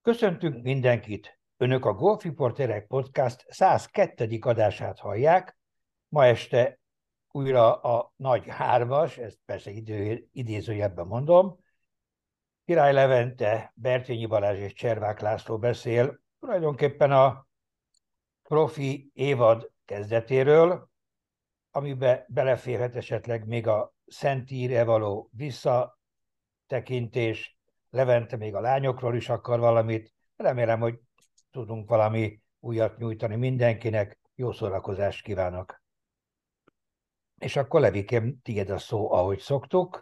Köszöntünk mindenkit! Önök a Golf Reporterek Podcast 102. adását hallják. Ma este újra a nagy hármas, ezt persze idézőjelben mondom. Király Levente, Bertényi Balázs és Cservák László beszél tulajdonképpen a profi évad kezdetéről, amiben beleférhet esetleg még a Szentírre való visszatekintés. Levente még a lányokról is akar valamit. Remélem, hogy tudunk valami újat nyújtani mindenkinek. Jó szórakozást kívánok! És akkor Levikém, tiéd a szó, ahogy szoktuk.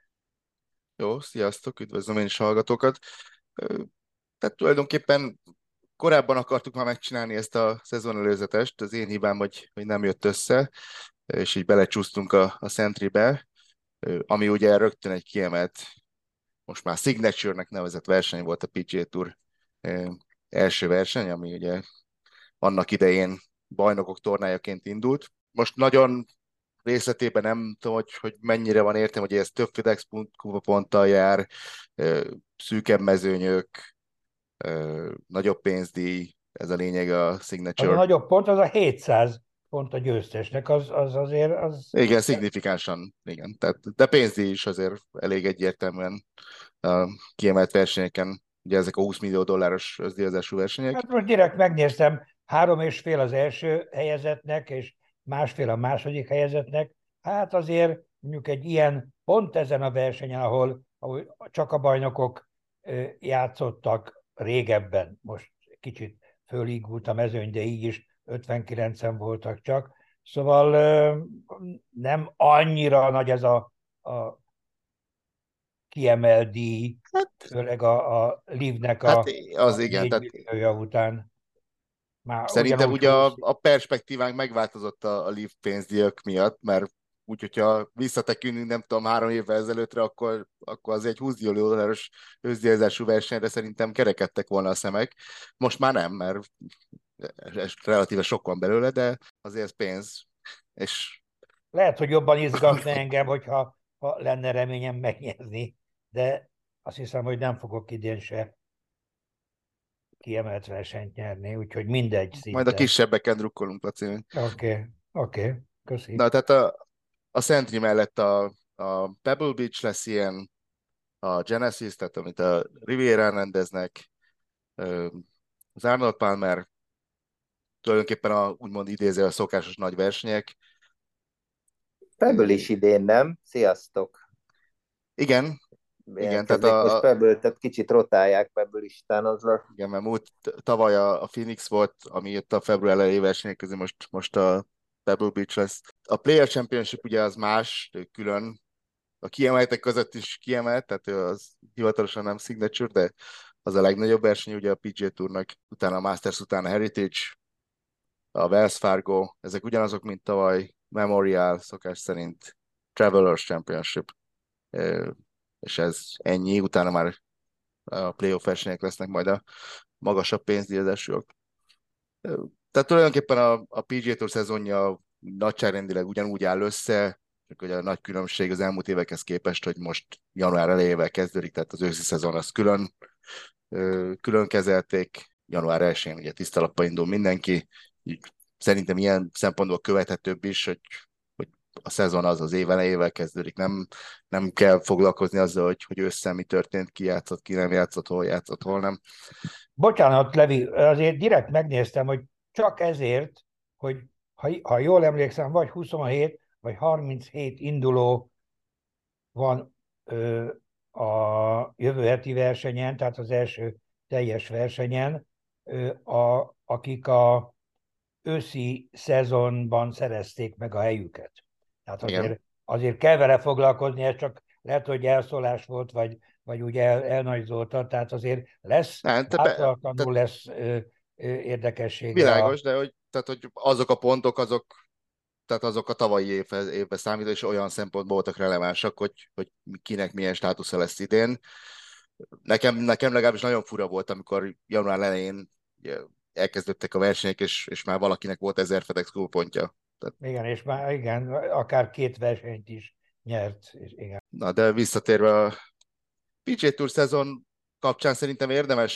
Jó, sziasztok, üdvözlöm én is a hallgatókat. Tehát tulajdonképpen korábban akartuk már megcsinálni ezt a szezonelőzetest, az én hibám, hogy nem jött össze, és így belecsúsztunk a Sentrybe, ami ugye rögtön egy kiemelt, most már Signature-nek nevezett verseny volt a PGA Tour első verseny, ami ugye annak idején bajnokok tornájaként indult. Most nagyon részletében nem tudom, hogy mennyire van értem, hogy ez több FedEx kupaponttal jár, szűkebb mezőnyök, nagyobb pénzdíj, ez a lényeg a Az a Signature. nagyobb pont, az a 700 pont a győztesnek, az azért... Igen, szignifikánsan, igen. Tehát, de pénzdíj is azért elég egyértelműen a kiemelt versenyeken, ugye ezek a 20 millió dolláros összdíjazású versenyek. Hát most direkt megnéztem, 3,5 az első helyezetnek, és 1,5 a második helyezetnek. Hát azért mondjuk egy ilyen, pont ezen a versenyen, ahol csak a bajnokok játszottak régebben, most kicsit fölígult a mezőny, de így is 59-en voltak csak. Szóval nem annyira nagy ez a kiemelt díj, Hát, főleg a Livnek hát az a igen, 4 tehát milliója után. Már szerintem ugyanúgy ugye 20. a perspektívánk megváltozott a Leaf pénzdíjak miatt, mert úgy, hogyha visszatekintünk, nem tudom, 3 évvel ezelőttre, akkor az egy 20 millió dolláros összdíjazású versenyre szerintem kerekedtek volna a szemek. Most már nem, mert relatíve sok van belőle, de azért ez pénz. És Lehet, hogy jobban izgatna engem, ha lenne reményem megnyerni, de azt hiszem, hogy nem fogok idén se kiemelt versenyt nyerni, úgyhogy mindegy majd a szinte. kisebbeken drukkolunk, Laci. Oké, köszi. Na, tehát a Sentry mellett a Pebble Beach lesz ilyen, a Genesis, tehát amit a Riviera rendeznek, az Arnold Palmer, tulajdonképpen úgymond idéző a szokásos nagy versenyek. Pebble is idén, nem? Sziasztok! Igen, igen, tehát Jelentkeznék most Pebble, tehát kicsit rotálják Pebble listánozva. igen, mert tavaly a Phoenix volt, ami jött a február elejé versenyek közé, most a Pebble Beach lesz. A Player Championship ugye az más, külön, a kiemeltek között is kiemelt, tehát ő az hivatalosan nem signature, de az a legnagyobb verseny ugye a PGA Tournak, utána a Masters, utána a Heritage, a Wells Fargo, ezek ugyanazok, mint tavaly, Memorial szokás szerint, Travelers Championship, és ez ennyi, utána már a playoff versenyek lesznek majd a magasabb pénzdíjazásúak. Tehát tulajdonképpen a PGA Tour szezonja nagyságrendileg ugyanúgy áll össze, csak hogy a nagy különbség az elmúlt évekhez képest, hogy most január elejével kezdődik, tehát az őszi szezon az külön kezelték, január 1-én ugye tiszta lappal indul mindenki, így szerintem ilyen szempontból követhetőbb is, hogy a szezon az év elejével kezdődik, nem kell foglalkozni azzal, hogy ősszel mi történt, ki játszott, ki nem játszott, hol nem. Bocsánat, Levi, azért direkt megnéztem, hogy csak ezért, hogy ha jól emlékszem, vagy 27, vagy 37 induló van a jövő heti versenyen, tehát az első teljes versenyen, akik a őszi szezonban szerezték meg a helyüket. Tehát Igen. azért kell vele foglalkozni, ez csak lehet, hogy elszólás volt, vagy úgy elnagyzolta, tehát azért lesz, Nem, láthatatlanul lesz érdekessége világos, de hogy azok a pontok, tehát azok a tavalyi évbe számít, és olyan szempontból voltak relevánsak, hogy kinek milyen státusza lesz idén. Nekem legalábbis nagyon fura volt, amikor január elején ugye, elkezdődtek a versenyek, és már valakinek volt 1000 FedEx pontja. Igen, és már igen, akár 2 versenyt is nyert. És igen. Na, de visszatérve a PGA Tour szezon kapcsán szerintem érdemes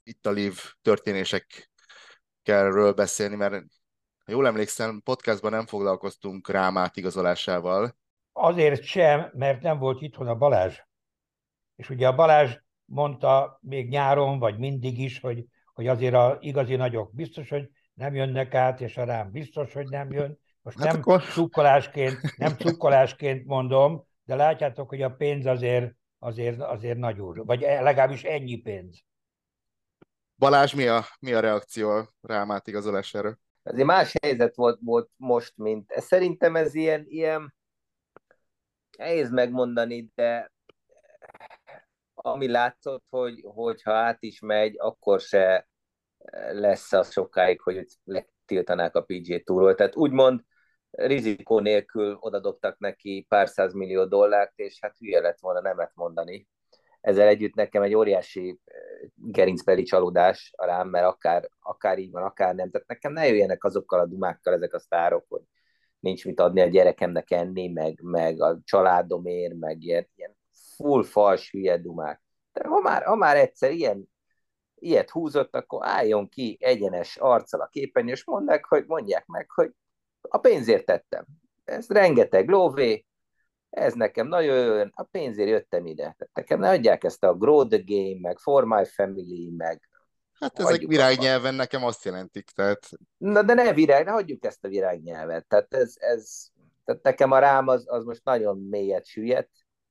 itt a Liv történésekről beszélni, mert ha jól emlékszem, podcastban nem foglalkoztunk Rámát igazolásával. Azért sem, mert nem volt itthon a Balázs. És ugye a Balázs mondta még nyáron, vagy mindig is, hogy azért az igazi nagyok biztos, hogy nem jönnek át, és a Rám biztos, hogy nem jön. Most Hát akkor nem cukkolásként mondom, de látjátok, hogy a pénz azért nagy úr. Vagy legalábbis ennyi pénz. Balázs, mi a reakció a Rámát igazolására? Azért más helyzet volt most, mint szerintem ez ilyen nehéz megmondani, de ami látszott, hogy ha át is megy, akkor se lesz az sokáig, hogy őt letiltanák a PGA Tourról. Tehát úgymond rizikó nélkül odadobtak neki pár százmillió dollárt, és hát hülye lett volna nemet mondani. Ezzel együtt nekem egy óriási gerincbeli csalódás a Rám, mert akár így van, akár nem. Tehát nekem ne jöjjenek azokkal a dumákkal ezek a sztárok, hogy nincs mit adni a gyerekemnek enni, meg a családomért, meg ilyen full fals hülye dumák. De ha már egyszer ilyet húzott, akkor álljon ki egyenes arccal a képernyőn, és mondják meg, hogy a pénzért tettem. Ez rengeteg lóvé, ez nekem nagyon jön, a pénzért jöttem ide. Tehát nekem ne adják ezt a Grow the Game, meg For My Family, meg Hát ezek hagyjuk abba. virágnyelven nekem azt jelentik, tehát Na de ne hagyjuk ezt a virágnyelvet. Tehát nekem a Rám az most nagyon mélyet süllyedt,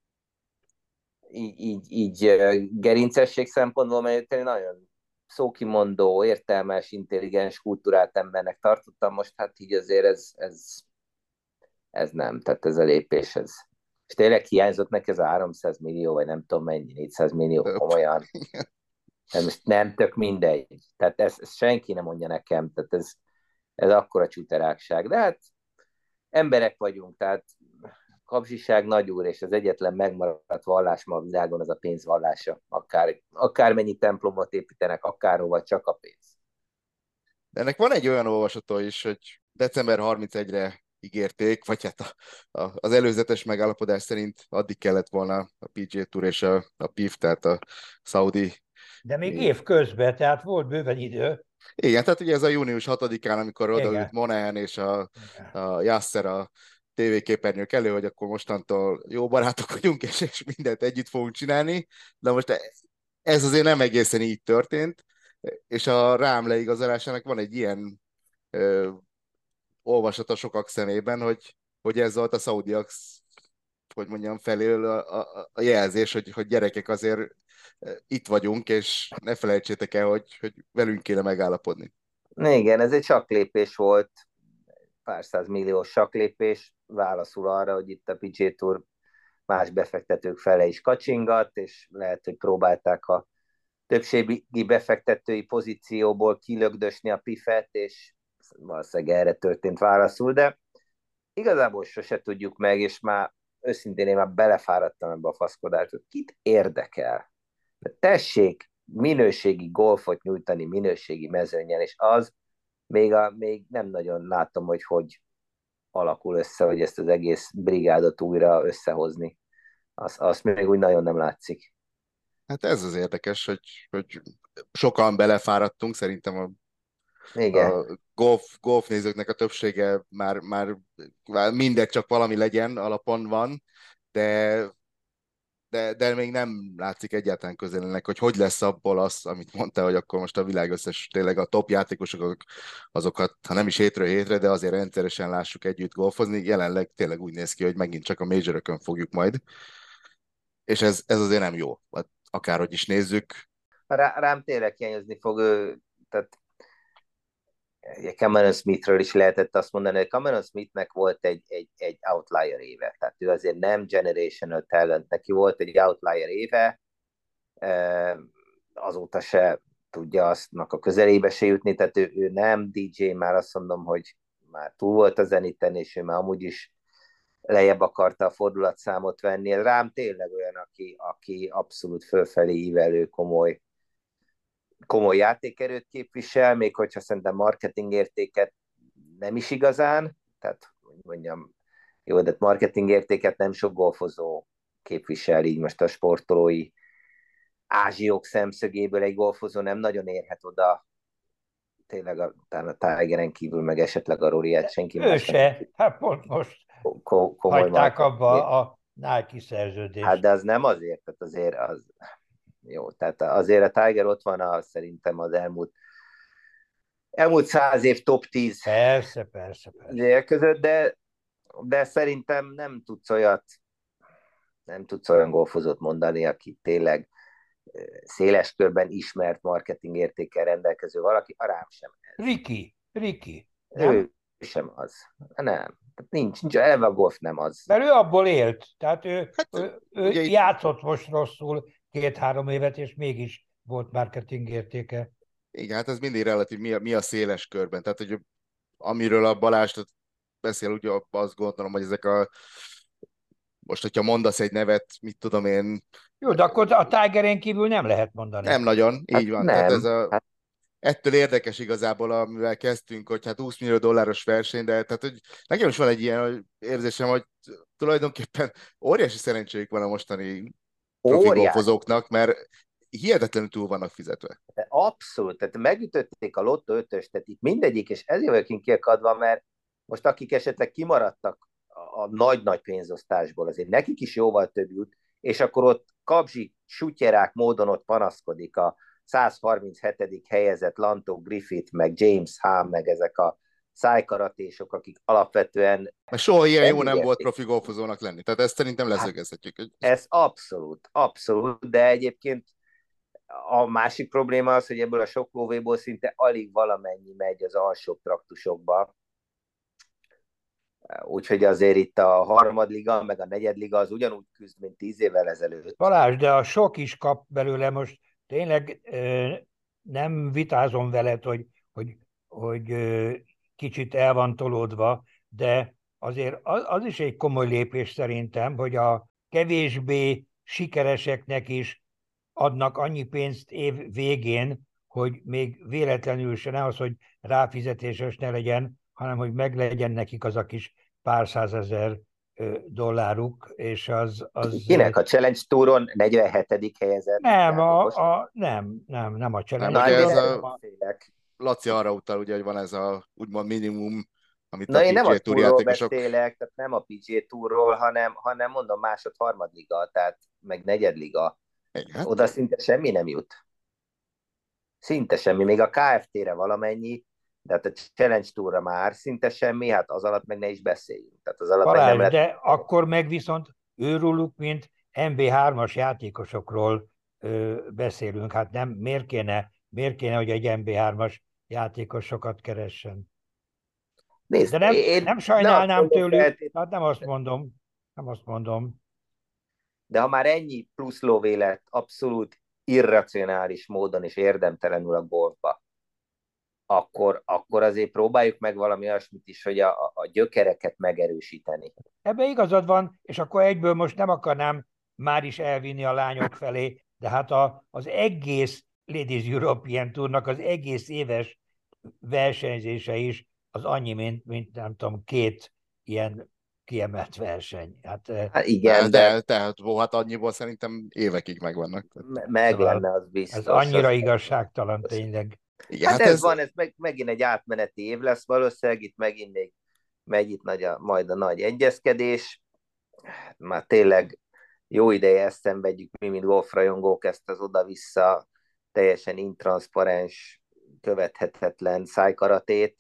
így gerincesség szempontból, mert én nagyon szókimondó, értelmes, intelligens, kultúrált embernek tartottam, most hát így azért ez nem, tehát ez a lépés, ez. És tényleg hiányzott neki ez a 300 millió, vagy nem tudom mennyi, 400 millió több. komolyan. Ez most nem tök mindegy. Tehát ezt senki nem mondja nekem, tehát ez akkora csúterákság. De hát emberek vagyunk, tehát kapzsiság nagyúr, és az egyetlen megmaradt vallás ma a világon az a pénz vallása. Akármennyi templomot építenek, akárhova, csak a pénz. De ennek van egy olyan olvasata is, hogy december 31-re ígérték, vagy hát az előzetes megállapodás szerint addig kellett volna a PGA Tour és a PIF, tehát a Saudi. De még év közben, tehát volt bőven idő. Igen, tehát ugye ez a június 6-án, amikor odaült Igen. Monahan és a Igen. Yasser a tévéképernyők elő, hogy akkor mostantól jó barátok vagyunk, és mindent együtt fogunk csinálni. De most ez azért nem egészen így történt, és a Rám leigazolásának van egy ilyen ö, olvasata sokak szemében, hogy ez volt a szaudiak, hogy mondjam, felől a jelzés, hogy gyerekek azért itt vagyunk, és ne felejtsétek el, hogy velünk kéne megállapodni. Igen, ez egy saklépés volt, pár százmilliós saklépés, válaszul arra, hogy itt a PGA Tour más befektetők fele is kacsingat, és lehet, hogy próbálták a többségi befektetői pozícióból kilögdösni a pifet, és valószínűleg erre történt válaszul, de igazából sose tudjuk meg, és már őszintén én már belefáradtam ebbe a faszkodásba. Kit érdekel? De tessék minőségi golfot nyújtani minőségi mezőnyen, és az még nem nagyon látom, hogy alakul össze, hogy ezt az egész brigádot újra összehozni. Azt még úgy nagyon nem látszik. Hát ez az érdekes, hogy sokan belefáradtunk, szerintem Igen. a golf nézőknek a többsége már mindegy, csak valami legyen, alapon van, de de még nem látszik egyáltalán közelének, hogy lesz abból az, amit mondta, hogy akkor most a világ összes, tényleg a top játékosok, azokat, ha nem is hétről hétre, de azért rendszeresen lássuk együtt golfozni. Jelenleg tényleg úgy néz ki, hogy megint csak a majorökön fogjuk majd, és ez azért nem jó. Hát akárhogy is nézzük. Rám tényleg hiányozni fog, tehát Cameron Smithről is lehetett azt mondani, hogy Cameron Smithnek volt egy outlier éve, tehát ő azért nem generational talent, neki volt egy outlier éve, azóta se tudja aztnak a közelébe se jutni, tehát ő nem DJ, már azt mondom, hogy már túl volt a zeniten, és ő már amúgy is lejjebb akarta a fordulatszámot venni. Rám tényleg olyan, aki abszolút fölfelé ívelő, komoly játékerőt képvisel, még hogyha szerintem marketing értéket nem is igazán, tehát hogy mondjam, jó, de marketing értéket nem sok golfozó képvisel így most a sportolói ázsiók szemszögéből egy golfozó nem nagyon érhet oda, tényleg talán a Tigeren kívül, meg esetleg a Roryet senki Ő más nem se, hát pont most komoly hagyták marketing. abba a Nike Hát szerződést. de az nem azért, tehát azért az jó, tehát azért a Tiger ott van szerintem az elmúlt 100 év top 10 Persze, persze, persze. között, de szerintem nem tudsz olyan golfozót mondani, aki tényleg széles körben ismert marketing értékkel rendelkező valaki, a rám sem ez. Ricky, nem? Ő sem az. Nem. Nincs eleve a golf nem az. Mert ő abból élt, tehát Hát ő ugye itt, játszott most rosszul 2-3 évet, és mégis volt marketing értéke. igen, hát ez mindig relatív, mi a széles körben. Tehát, hogy amiről a Balázs beszél, ugye azt gondolom, hogy ezek most, hogyha mondasz egy nevet, mit tudom én, Jó, de akkor a Tigeren kívül nem lehet mondani. nem nagyon, így Hát van. Tehát nem. Hát ettől érdekes igazából, amivel kezdtünk, hogy hát 20 millió dolláros verseny, de tehát, hogy nekem is van egy ilyen érzésem, hogy tulajdonképpen óriási szerencséjük van a mostani profi óriás. golfozóknak, mert hihetetlenül túl vannak fizetve. De abszolút, tehát megütötték a Lotto 5-öst, tehát itt mindegyik, és ezért vagyok én kiakadva, mert most akik esetleg kimaradtak a nagy-nagy pénzosztásból, azért nekik is jóval több jut, és akkor ott Kabzsi sutyerák módon ott panaszkodik a 137. helyezett Lanto Griffith, meg James Hahn, meg ezek a szájkaratésok, akik alapvetően Mert soha ilyen jó nem nem volt ígérték. profi golfozónak lenni. Tehát ezt szerintem Hát leszögezhetjük. ez abszolút, abszolút, de egyébként a másik probléma az, hogy ebből a sok lóvéból szinte alig valamennyi megy az alsóbb traktusokba. Úgyhogy azért itt a harmadliga, meg a negyedliga az ugyanúgy küzd, mint 10 évvel ezelőtt. Balázs, de a sok is kap belőle most. Tényleg nem vitázom veled, hogy kicsit el van tolódva, de azért az is egy komoly lépés szerintem, hogy a kevésbé sikereseknek is adnak annyi pénzt év végén, hogy még véletlenül se ne az, hogy ráfizetéses ne legyen, hanem hogy meglegyen nekik az a kis pár százezer dolláruk, és az Kinek a Challenge Touron 47. helyezett nem, játékosnak? nem a Nem, Challenge Na hát ugye én ez Touron, erről hanem a beszélek. Laci arra utal, ugye, hogy van ez a úgymond minimum, amit a Na én nem a PGA Tour túrról játékosok. beszélek, tehát nem a PGA túrról, hanem mondom másod-harmadliga, tehát meg negyedliga. Hát, Oda szinte semmi nem jut. Szinte semmi, még a KFT-re valamennyi, de hát a Challenge Tour-ra már szinte semmi, hát az alatt meg ne is beszéljünk. Tehát az alatt meg nem Balázs, lehet. de akkor meg viszont őróluk, mint MB3-as játékosokról beszélünk. Hát nem, miért kéne, hogy egy MB3-as játékos sokat keressen? De Nézd, én nem nem azt sajnálnám mondom tőlük, feltétlenül, hát nem azt mondom. de ha már ennyi plusz lóvé lett abszolút irracionális módon és érdemtelenül a golfba, akkor azért próbáljuk meg valami olyasmit is, hogy a gyökereket megerősíteni. Ebbe igazad van, és akkor egyből most nem akarnám már is elvinni a lányok felé, de hát az egész Ladies European Tournak az egész éves versenyzése is az annyi, mint nem tudom, 2 ilyen kiemelt verseny. Hát Hát igen, de tehát hát annyiból szerintem évekig megvannak. meg szóval lenne, az ez biztos. annyira Az igazságtalan biztos. tényleg. Igen, Hát hát ez ez, van, ez megint egy átmeneti év lesz valószínűleg, itt megint még megy itt majd a nagy egyezkedés. Már tényleg jó ideje ezt szenvedjük mi, mint golfrajongók, ezt az oda-vissza teljesen intranszparens, követhetetlen szájkaratét.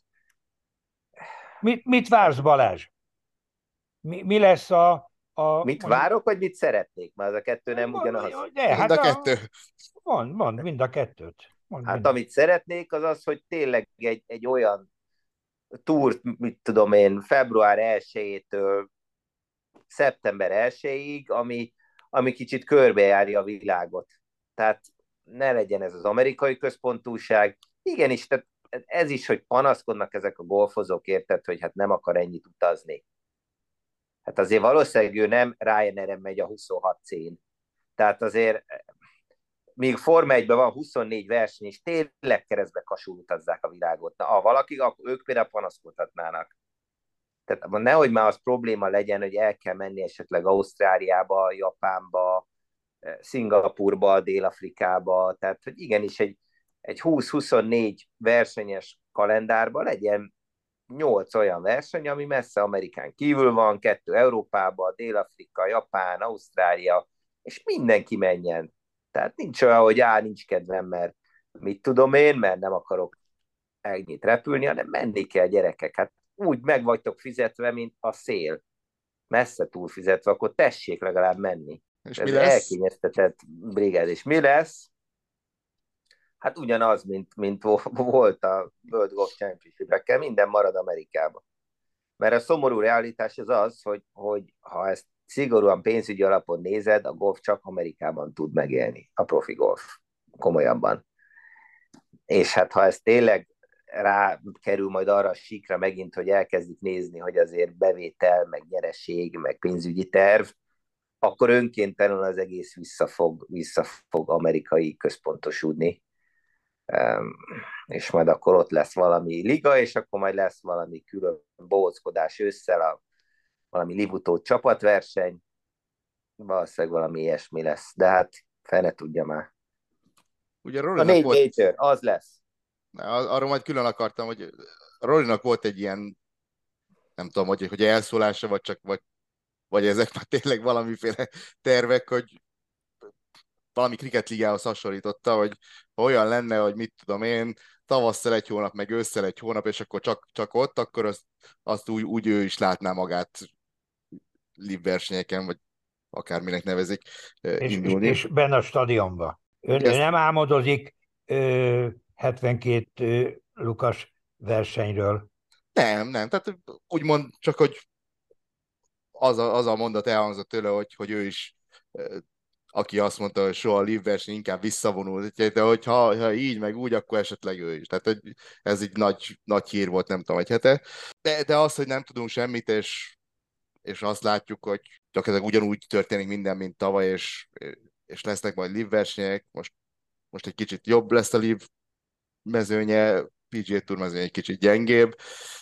Mit vársz, Balázs? Mi lesz Mit mondjuk, várok, vagy mit szeretnék? Mert az a kettő nem ugyanaz. de mind hát a kettő. mond mind a kettőt. Mond Hát mind. amit szeretnék, az az, hogy tényleg egy olyan túrt, mit tudom én, február 1-től szeptember 1-ig, ami kicsit körbejárja a világot. Tehát ne legyen ez az amerikai központúság. Igenis, tehát ez is, hogy panaszkodnak ezek a golfozók, érted, hogy hát nem akar ennyit utazni. Hát azért valószínűleg ő nem Ryanair-en megy a 26C-n. Tehát azért míg Forma 1-ben van 24 verseny, és tényleg keresztbe kasul utazzák a világot. Na, ha valaki, akkor ők például panaszkodhatnának. Tehát nehogy már az probléma legyen, hogy el kell menni esetleg Ausztráliába, Japánba, Szingapurba, Dél-Afrikába, tehát hogy igenis egy 20-24 versenyes kalendárban legyen 8 olyan verseny, ami messze Amerikán kívül van, 2 Európába, Dél-Afrika, Japán, Ausztrália, és mindenki menjen. Tehát nincs olyan, hogy nincs kedvem, mert mit tudom én, mert nem akarok ennyit repülni, hanem menni kell, gyerekek. Hát úgy meg vagytok fizetve, mint a szél. Messze túl fizetve, akkor tessék legalább menni. És mi Ez lesz? elkényeztetett brigád. És mi lesz? Hát ugyanaz, mint volt a World Golf Championship-ekkel, minden marad Amerikában. Mert a szomorú realitás az, hogy ha ezt szigorúan pénzügyi alapon nézed, a golf csak Amerikában tud megélni, a profi golf, komolyabban. És hát ha ez tényleg rá kerül majd arra a síkra megint, hogy elkezdik nézni, hogy azért bevétel, meg nyereség, meg pénzügyi terv, akkor önkéntelenül az egész vissza fog amerikai központosúdni. És majd akkor ott lesz valami liga, és akkor majd lesz valami külön bohóckodás ősszel, valami livutó csapatverseny, valószínűleg valami ilyesmi lesz, de hát fene tudja már. Ugye A 4 major, az lesz. arról majd külön akartam, hogy Rorynak volt egy ilyen, nem tudom, hogy elszólása, vagy ezek már tényleg valamiféle tervek, hogy valami kriketligához hasonlította, hogy ha olyan lenne, hogy mit tudom én, tavasszal egy hónap, meg ősszel egy hónap, és akkor csak ott, akkor azt úgy ő is látná magát live versenyeken, vagy akárminek nevezik, indulni. És benne a stadionban. Ő nem álmodozik 72 lukas versenyről. Nem, tehát úgymond csak, hogy az a mondat elhangzott tőle, hogy ő is, aki azt mondta, hogy soha a live verseny, inkább visszavonul, de hogyha így meg úgy, akkor esetleg ő is. Tehát ez így nagy hír volt, nem tudom, egy hete. De az, hogy nem tudunk semmit, és azt látjuk, hogy gyakorlatilag ugyanúgy történik minden, mint tavaly, és lesznek majd live versenyek. Most egy kicsit jobb lesz a live mezőnye, PGA Tour mezőnye egy kicsit gyengébb,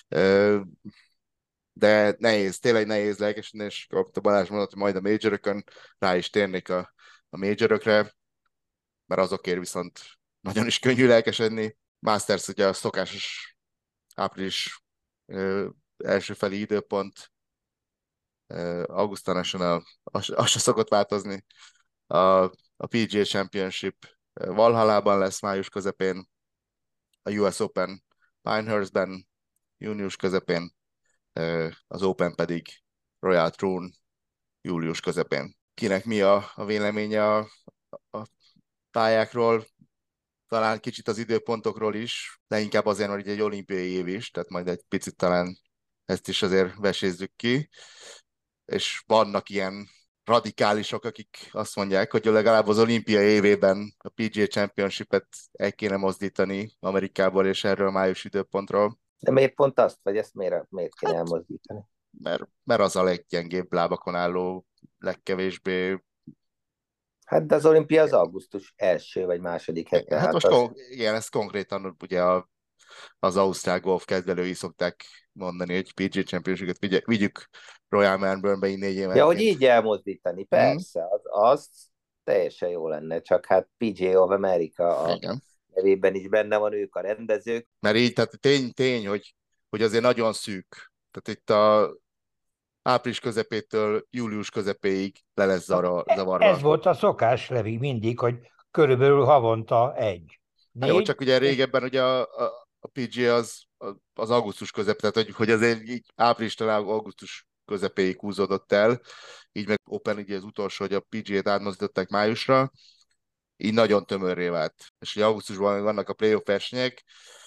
de nehéz, tényleg nehéz lelkesedni, és a Balázs mondott, hogy majd a majorökön rá is térnék a majorökre, mert azokért viszont nagyon is könnyű lelkesedni. Masters ugye a szokásos április első feli időpont, Augusta National, az se szokott változni. A PGA Championship Valhallában lesz május közepén, a US Open Pinehurstben június közepén, az Open pedig Royal Troon július közepén. Kinek mi a véleménye a pályákról, talán kicsit az időpontokról is, de inkább azért, hogy egy olimpiai év is, tehát majd egy picit talán ezt is azért vesézzük ki, és vannak ilyen radikálisok, akik azt mondják, hogy legalább az olimpia évében a PGA Championship-et el kéne mozdítani Amerikából és erről május időpontról. De miért pont azt, vagy ezt miért kéne elmozdítani? Mert az a leggyengébb lábakon álló, legkevésbé... Hát de az olimpia az augusztus első vagy második hete. Hát most az... igen, ezt konkrétan ugye az ausztrál golf kedvelői szokták mondani, hogy PGA Championship-et vigyük Royal Melbourne-be így 4 évenként. Ja, hogy így elmozdítani, persze, az teljesen jó lenne, csak hát PGA of America a nevében is benne van, ők a rendezők. Mert így, tehát tény, hogy azért nagyon szűk. Tehát itt a április közepétől július közepéig le lesz zavarva. Ez volt a szokás, Levi, mindig, hogy körülbelül havonta egy. Jó, csak ugye régebben ugye a PGA az augusztus közep, tehát hogy azért így áprilistól augusztus közepéig húzódott el, így meg Open ugye az utolsó, hogy a PGA-t átmozdították májusra, így nagyon tömörré vált. És ugye augusztusban vannak a playoff versenyek,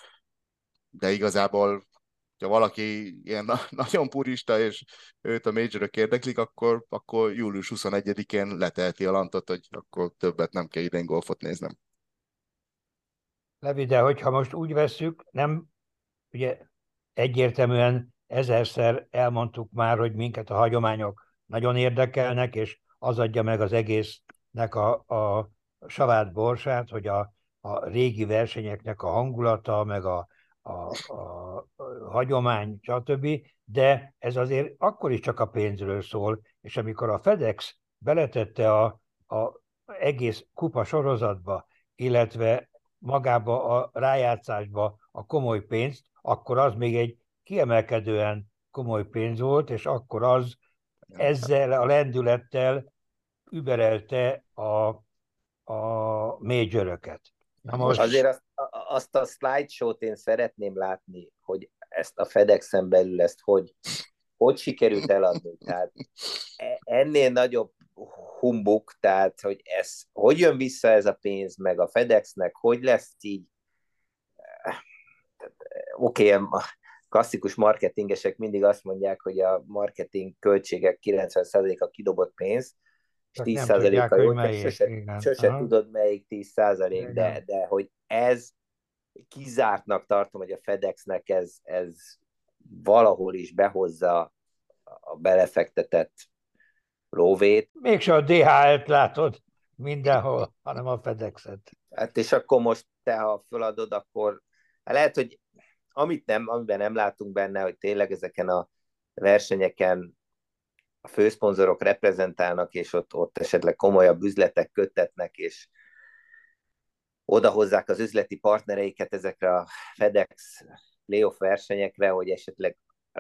de igazából, ha valaki ilyen nagyon purista, és őt a majorok érdeklik, akkor július 21-én leteheti a lantot, hogy akkor többet nem kell idén golfot néznem. Levi, de hogyha most úgy vesszük, nem, ugye egyértelműen ezerszer elmondtuk már, hogy minket a hagyományok nagyon érdekelnek, és az adja meg az egésznek a savát borsát, hogy a régi versenyeknek a hangulata, meg a hagyomány, stb., de ez azért akkor is csak a pénzről szól, és amikor a FedEx beletette a egész kupa sorozatba, illetve magába a rájátszásba a komoly pénzt, akkor az még egy kiemelkedően komoly pénz volt, és akkor az ezzel a lendülettel überelte a majoröket. Na most... Azért azt a slideshow-t én szeretném látni, hogy ezt a FedEx-en belül ezt hogy sikerült eladni. Tehát ennél nagyobb humbuk, tehát hogy hogy jön vissza ez a pénz, meg a FedExnek, hogy lesz így. Oké, a klasszikus marketingesek mindig azt mondják, hogy a marketing költségek 90%-a kidobott pénz, és Csak nem 10%-a tudják, hogy jó, csak melyik. Igen. sose tudod, melyik 10%, Igen. de hogy ez kizártnak tartom, hogy a FedExnek ez valahol is behozza a belefektetett lóvét. Mégse a DHL-t látod mindenhol, hanem a FedEx-et. Hát és akkor most te, ha föladod, akkor lehet, hogy amiben nem látunk benne, hogy tényleg ezeken a versenyeken a főszponzorok reprezentálnak, és ott esetleg komolyabb üzletek köttetnek, és odahozzák az üzleti partnereiket ezekre a FedEx playoff versenyekre, hogy esetleg,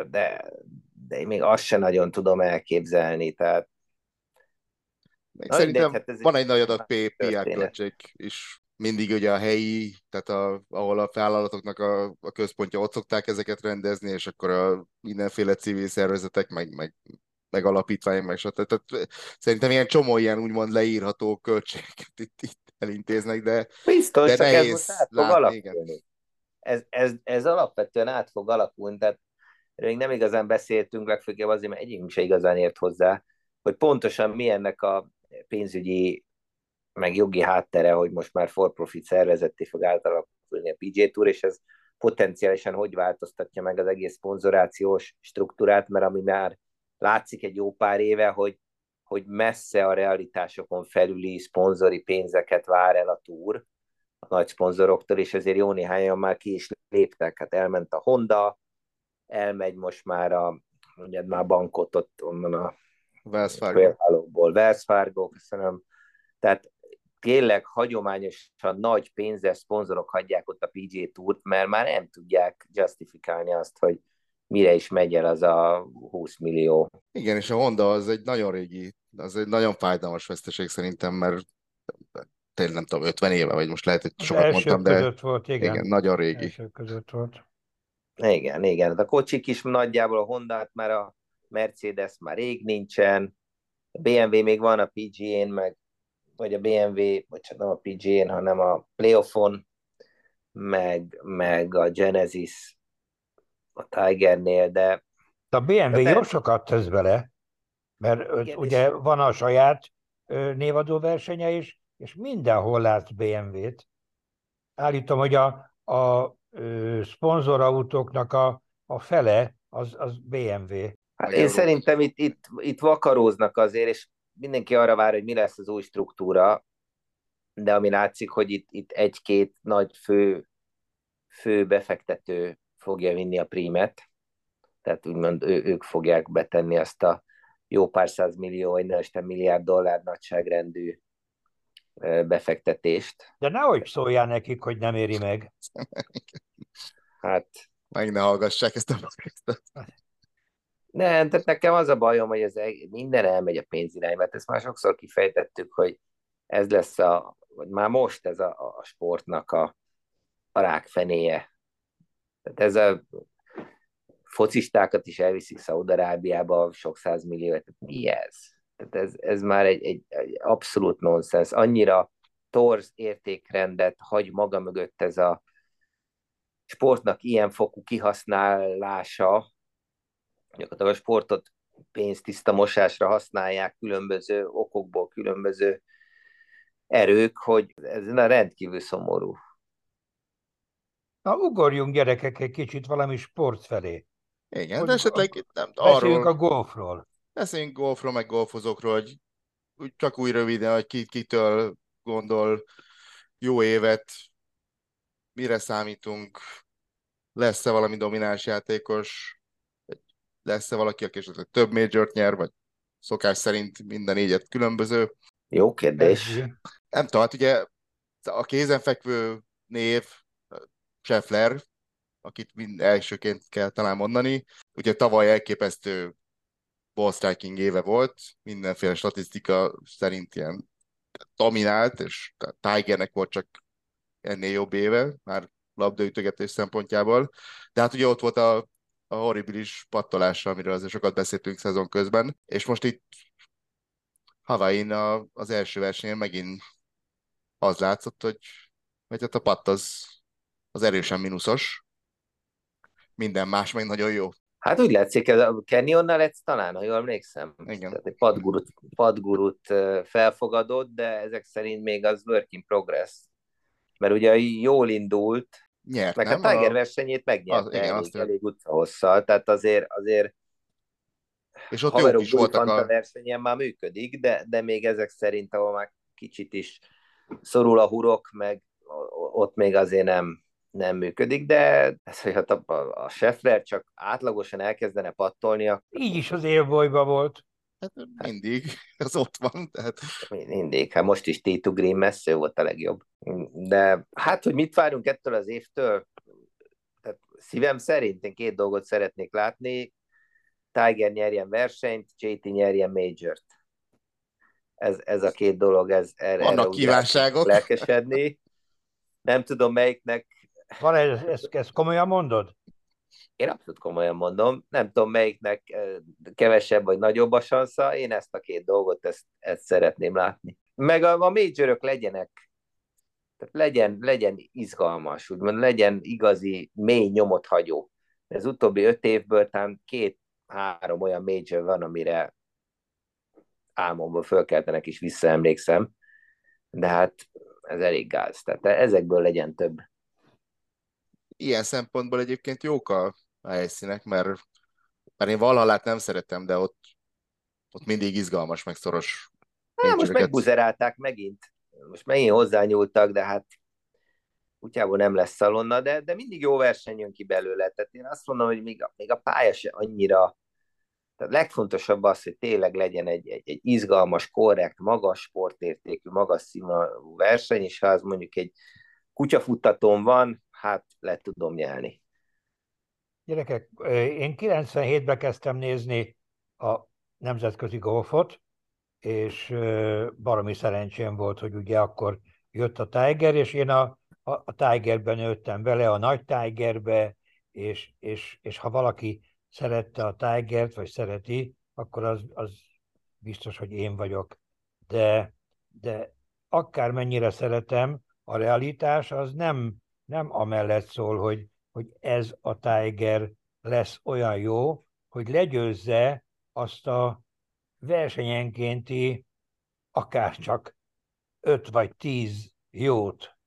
de én még azt sem nagyon tudom elképzelni, tehát Szerintem mindegy, hát van egy nagy adag PR történet. költség is. Mindig ugye a helyi, tehát ahol a vállalatoknak a központja, ott szokták ezeket rendezni, és akkor a mindenféle civil szervezetek, meg alapítványok, meg stb. Tehát szerintem ilyen csomó ilyen úgymond leírható költségeket itt elintéznek, Biztos, de csak ez most nehéz át fog látni, igen. alakulni. Ez alapvetően át fog alakulni, tehát még nem igazán beszéltünk, legfőképp azért, mert egyikünk se igazán ért hozzá, hogy pontosan mi ennek a pénzügyi meg jogi háttere, hogy most már for-profit szervezetté fog átalakulni a PGA Tour, és ez potenciálisan hogy változtatja meg az egész szponzorációs struktúrát, mert ami már látszik egy jó pár éve, hogy messze a realitásokon felüli szponzori pénzeket vár el a Tour a nagy szponzoroktól, és ezért jó néhányan már ki is léptek. Hát elment a Honda, elmegy most már mondjad már bankot ott onnan a Wells Fargo. Wells Fargo, köszönöm. Tehát tényleg hagyományosan nagy pénzes szponzorok hagyják ott a PGA Tourt, mert már nem tudják justifikálni azt, hogy mire is megy el az a 20 millió. Igen, és a Honda az egy nagyon régi, az egy nagyon fájdalmas veszteség szerintem, mert tényleg nem tudom, 50 éve, vagy most lehet, hogy Az sokat elsők mondtam, de között volt, igen, nagyon régi. Elsők között volt. Igen. A kocsik is nagyjából a Hondát már a Mercedes már rég nincsen, a BMW még van a PGA-n, vagy a BMW, bocsánat, nem a PGA-n, hanem a Playoffon, meg a Genesis a Tigernél, de A BMW jó sokat tesz bele, mert igen, ugye van a saját névadó versenye is, és mindenhol látsz BMW-t. Állítom, hogy a szponzorautóknak a fele az BMW. Hát én szerintem itt vakaróznak azért, és mindenki arra vár, hogy mi lesz az új struktúra, de ami látszik, hogy itt egy-két nagy fő befektető fogja vinni a prímet, tehát úgymond ők fogják betenni azt a jó pár százmillió, vagy ne Isten milliárd dollár nagyságrendű befektetést. De nehogy szóljál nekik, hogy nem éri meg. Hát meg ne hallgassák ezt a podcastot. nem, tehát nekem az a bajom, hogy minden elmegy a pénzirányba, mert ezt már sokszor kifejtettük, hogy ez lesz vagy már most ez a sportnak a rákfenéje. Tehát ez a focistákat is elviszik Szaúd-Arábiába sok százmillió. Mi ez? Tehát ez már egy abszolút nonsens. Annyira torz értékrendet hagy maga mögött ez a sportnak ilyen fokú kihasználása, gyakorlatilag a sportot pénztiszta mosásra használják különböző okokból, különböző erők, hogy ez rendkívül szomorú. Na, ugorjunk gyerekek egy kicsit valami sport felé. Igen, de esetleg nem, beszéljünk arról. a golfról. Beszéljünk golfról, meg golfozókról, hogy csak úgy röviden, hogy kitől gondol jó évet, mire számítunk, lesz-e valami domináns játékos, lesz-e valaki, aki esetleg több majort nyer, vagy szokás szerint minden négyet különböző. Jó kérdés. Nem tudom, hát ugye a kézenfekvő név Scheffler, akit elsőként kell talán mondani. Ugye tavaly elképesztő ball striking éve volt, mindenféle statisztika szerint ilyen dominált, és Tigernek volt csak ennél jobb éve, már labdaütögetés szempontjából. De hát ugye ott volt a horribilis pattolása, amiről azért sokat beszéltünk szezon közben, és most itt Hawaii-n az első versenyen megint az látszott, hogy hát a patt az erősen mínuszos, minden más meg nagyon jó. Hát úgy látszik, ez a Canyonnal lesz talán, ha jól emlékszem. Igen. Tehát egy padgurut felfogadott, de ezek szerint még az work in progress. Mert ugye jól indult, Nyert, meg a nem? Tiger versenyét megnyerte Igen, azt elég utcahosszal, tehát azért és ott jók haverok is voltak Fanta versenyen már működik, de még ezek szerint, ahol már kicsit is szorul a hurok, meg ott még azért nem működik, de ez, hogy a Scheffler csak átlagosan elkezdene pattolni, Így is az élbolyba volt. Hát mindig, az ott van. Tehát... Mindig, hát most is T2 Green messze volt a legjobb. De hát, hogy mit várunk ettől az évtől? Tehát szívem szerint én két dolgot szeretnék látni. Tiger nyerjen versenyt, JT nyerjen Majort. Ez a két dolog, erre úgy kívánságok. lelkesedni. Nem tudom melyiknek. Van ezt komolyan mondod? Én abszolút komolyan mondom. Nem tudom melyiknek kevesebb vagy nagyobb a sansza. Én ezt a két dolgot, ezt szeretném látni. Meg a majorök legyenek, tehát legyen izgalmas, úgymond legyen igazi, mély nyomot hagyó. Az utóbbi 5 évből talán 2-3 olyan major van, amire álmomból fölkeltenek is visszaemlékszem, de hát ez elég gáz, tehát ezekből legyen több. Ilyen szempontból egyébként jók a helyszínek, mert én Valhallát nem szeretem, de ott mindig izgalmas, meg szoros. Most megbuzerálták megint. Most megint hozzányúltak, de hát kutyából nem lesz szalonna, de mindig jó verseny jön ki belőle. Tehát én azt mondom, hogy még a pálya se annyira. Tehát legfontosabb az, hogy tényleg legyen egy izgalmas, korrekt, magas sportértékű, magas színvonalú verseny, és ha az mondjuk egy kutyafuttatón van, hát le tudom nyelni. Gyerekek, én 97-ben kezdtem nézni a nemzetközi golfot, és baromi szerencsém volt, hogy ugye akkor jött a Tiger, és én a Tigerben nőttem vele, a nagy Tigerbe, és ha valaki szerette a Tigert, vagy szereti, akkor az biztos, hogy én vagyok. De akármennyire szeretem, a realitás az nem amellett szól, hogy ez a Tiger lesz olyan jó, hogy legyőzze azt a versenyenkénti akár csak 5 vagy 10 jót,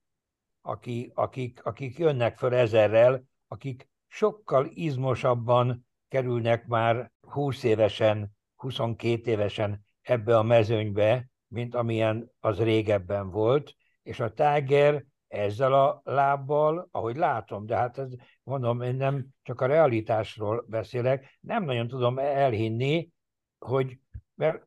akik jönnek föl ezerrel, akik sokkal izmosabban kerülnek már 20 évesen, 22 évesen ebbe a mezőnybe, mint amilyen az régebben volt, és a Tiger ezzel a lábbal, ahogy látom, de hát ez, mondom, én nem csak a realitásról beszélek, nem nagyon tudom elhinni, hogy mert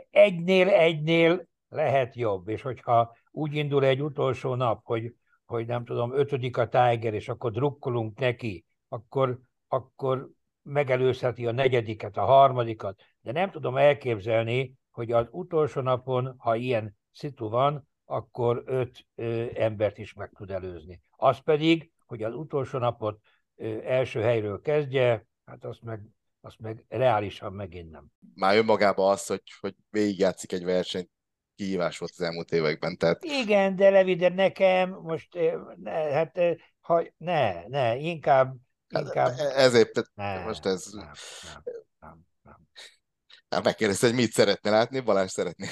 egynél lehet jobb, és hogyha úgy indul egy utolsó nap, hogy nem tudom, 5. a Tiger, és akkor drukkolunk neki, akkor megelőzheti a 4., a 3., de nem tudom elképzelni, hogy az utolsó napon, ha ilyen szitu van, akkor 5 embert is meg tud előzni. Az pedig, hogy az utolsó napot első helyről kezdje, hát azt meg reálisan megint nem. Már önmagában az, hogy végigjátszik egy versenyt, kihívás volt az elmúlt években. Tehát... Igen, de Levi, de nekem most, inkább ezért ne, most ez... nem. Megkérdezte, hogy mit szeretne látni, Balázs szeretné.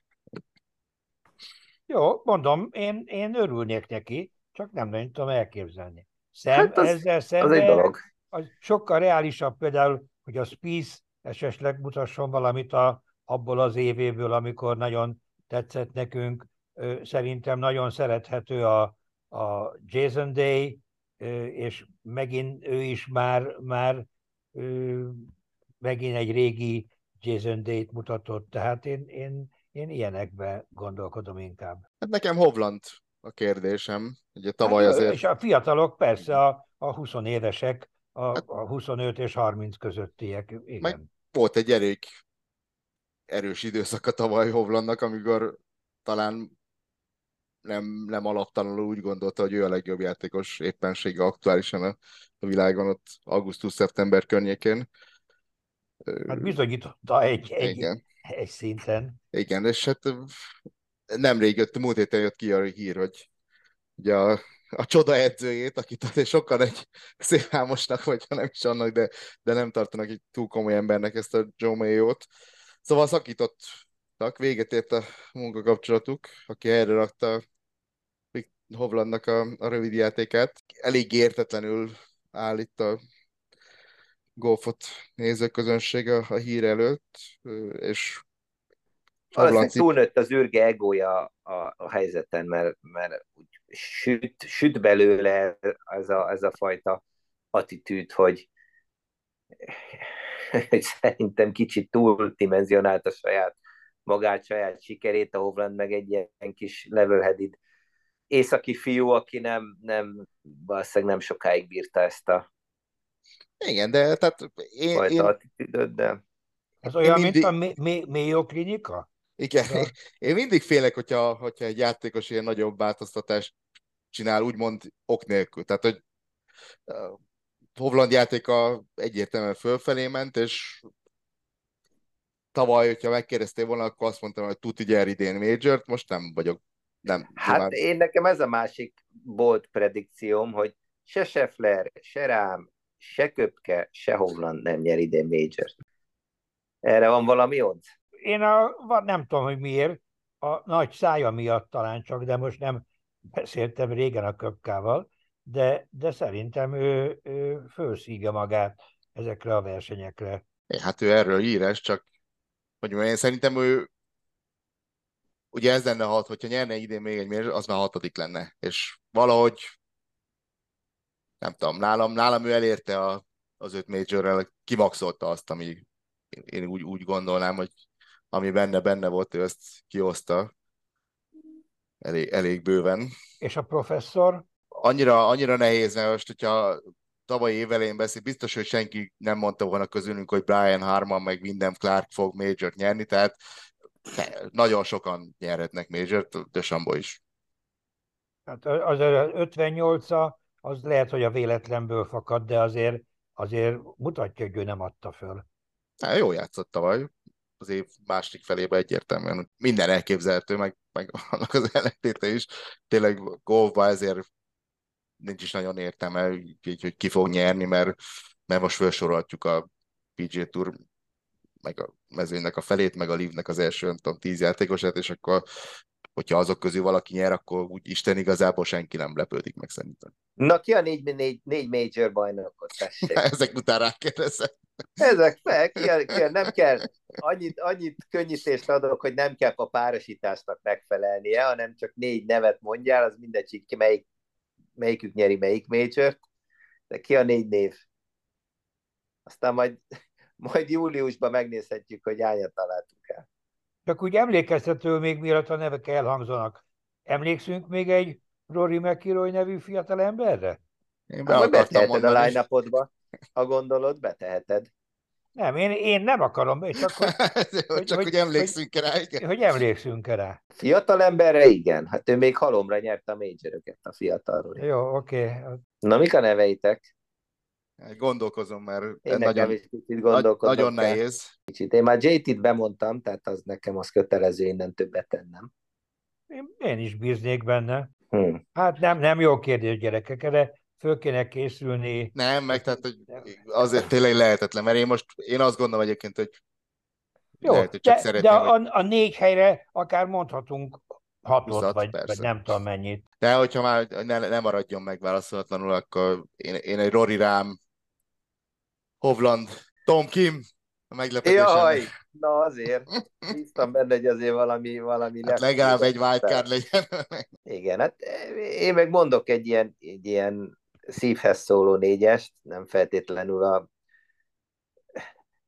Jó, mondom, én örülnék neki, csak nem nagyon tudom elképzelni. Hát Ezzel az egy szemben dolog. az sokkal reálisabb például, hogy a Spieth esetleg mutasson valamit abból az évéből, amikor nagyon tetszett nekünk. Szerintem nagyon szerethető a Jason Day, és megint ő is már megint egy régi Jason Day-t mutatott. Tehát én Én ilyenekbe gondolkodom inkább. Hát nekem Hovland a kérdésem. Ugye Hát tavaly jó, azért és a fiatalok persze a 20 évesek, hát a 25 és 30 közöttiek, meg igen. volt egy elég erős időszaka tavaly Hovlandnak, amikor talán nem alaptalanul úgy gondolta, hogy ő a legjobb játékos éppensége aktuálisan a világon ott augusztus-szeptember környékén. Hát Ö, bizonyította Igen, egy szinten. igen, és hát nemrég jött, múlt héten jött ki a hír, hogy ugye a csoda edzőjét, akit azért sokan egy szép álmosnak, vagy ha nem is annak, de nem tartanak egy túl komoly embernek ezt a Joe Mayo-t. Szóval szakítottak, véget ért a munkakapcsolatuk, aki erre rakta Hovlandnak a rövid játékát. Elég értetlenül áll itt a golfot nézőközönség a hír előtt, és Hovland Valószínűleg túlnőtt az űrge egója a helyzeten, mert úgy süt belőle ez a fajta attitűd, hogy szerintem kicsit túldimenzionálta saját sikerét, a Hovland meg egy ilyen kis level-headed északi fiú, aki valószínűleg nem sokáig bírta ezt a igen, de tehát fajta attitűdöt, de Ez én olyan, mint a mindig, Mayo Klinika? igen, Az a, én mindig félek, hogyha egy játékos ilyen nagyobb változtatást csinál, úgymond ok nélkül. Tehát, hogy Hovland játéka egyértelműen fölfelé ment, és tavaly, hogyha megkérdeztél volna, akkor azt mondtam, hogy tuti gyere idén Majort, most nem vagyok, nem, hát nyilván. én nekem ez a másik bold predikcióm, hogy se Scheffler, se Rám, se Köpke, se Hovland nem nyer idén Major-t. Erre van valami odds? nem tudom, hogy miért, a nagy szája miatt talán csak, de most nem beszéltem régen a Köpkával, de szerintem ő fölszívja magát ezekre a versenyekre. Hát ő erről híres, csak hogy mondjam, én szerintem ő ugye ez lenne hat, hogyha nyerne idén még egy Major, az már hatodik lenne. És valahogy, nem tudom, nálam ő elérte az 5 Majorrel, kimaxolta azt, ami én úgy gondolnám, hogy ami benne volt, ő ezt kihozta elég bőven. És a professzor? Annyira nehéz, mert most, hogyha tavalyi év elején beszél, biztos, hogy senki nem mondta volna közülünk, hogy Brian Harman meg Wyndham Clark fog Majort nyerni, tehát nagyon sokan nyerhetnek Majort, DeChambeau is. Hát az 58-a, az lehet, hogy a véletlenből fakad, de azért mutatja, hogy ő nem adta föl. Jó játszott tavaly, az év második felébe egyértelműen minden elképzelhető, meg annak az ellentéte is. Tényleg golfba ezért nincs is nagyon értelme, így, hogy ki fog nyerni, mert most felsorolhatjuk a PGA Tour meg a mezőnynek a felét, meg a Live-nek az első, nem tudom, 10 játékosát, és akkor, hogyha azok közül valaki nyer, akkor úgy Isten igazából senki nem lepődik meg szerintem. Na, ki a négy major bajnokot, tessék? Ezek után rákérdezem. Ezek fel, nem kell, annyit könnyítést adok, hogy nem kell a párosításnak megfelelnie, hanem csak 4 nevet mondjál, az mindegy, ki melyikük nyeri melyik majort, de ki a 4 név. Aztán majd júliusban megnézhetjük, hogy hányat találtuk el. Csak úgy emlékeztető még mielőtt a nevek elhangzanak. Emlékszünk még egy Rory McIlroy nevű fiatalemberre? Én be Hát majd akartam beteheted a mondani. line-upodba, ha gondolod, beteheted. Nem, én nem akarom, csak Csak hogy emlékszünk rá, igen. hogy emlékszünk rá. Fiatal emberre igen, hát ő még halomra nyerte a majoröket, a fiatalról. Jó, oké. Na, mik a neveitek? Gondolkozom, mert Én nekem is kicsit nagyon gondolkodnom kell. nehéz. Kicsit. Én már JT-t bemondtam, tehát az nekem az kötelező innen többet tennem. Én is bíznék benne. Hm. Hát nem jó kérdés, gyerekek, erre föl kéne készülni. Nem, meg tehát, hogy azért tényleg lehetetlen, mert én azt gondolom egyébként, hogy Jó, lehet, hogy csak de szeretném, hogy a 4 helyre akár mondhatunk 6-ot, 20, vagy persze. nem tudom mennyit. De hogyha már ne maradjon meg válaszolatlanul, akkor én egy Rory Rám, Hovland, Tom Kim a meglepetésem. Jaj, na azért. Bíztam benne, hogy azért valami Hát legalább egy wildcard legyen. Igen, hát én meg mondok egy ilyen szívhez szóló 4-est, nem feltétlenül a